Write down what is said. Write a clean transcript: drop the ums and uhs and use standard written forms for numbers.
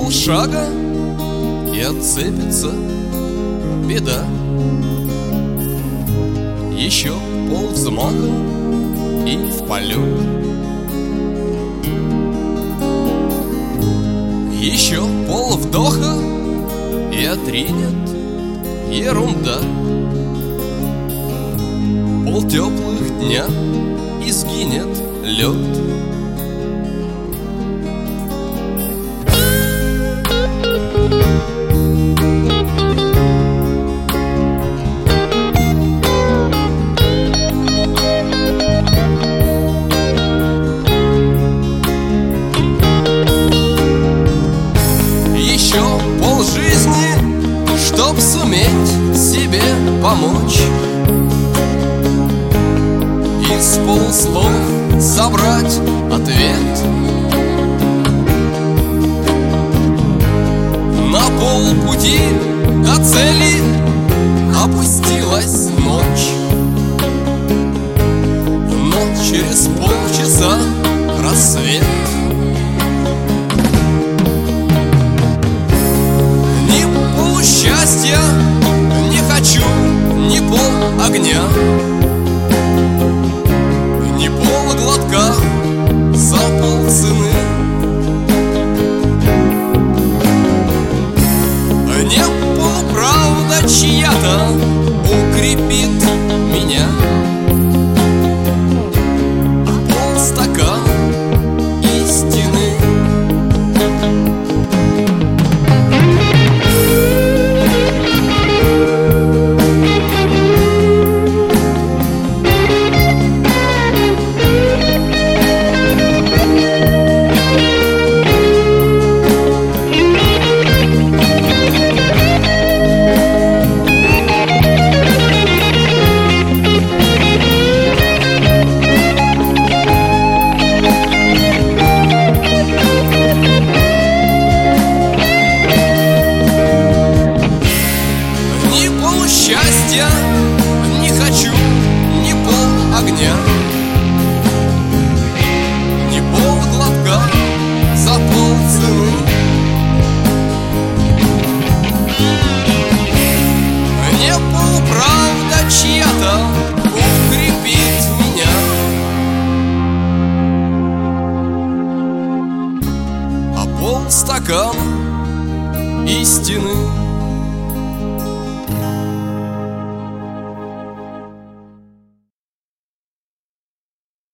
полшага, и отцепится беда. Еще полвзмаха и в полет. Еще полвдоха и отринет ерунда. Полтеплых дня и сгинет лед. Еще полжизни, чтоб суметь себе помочь. Из полуслов собрать ответ. На полпути до цели опустилась ночь. Но через полчаса рассвет. Ни полусчастья не хочу, ни пол огня, ни полглотка за полцены. Не полуправда чья-то укрепит меня, а полстакана истины. Счастья не хочу, ни пол огня, ни полглотка за полцены. Не полуправда чья-то укрепит меня, а полстакана истины.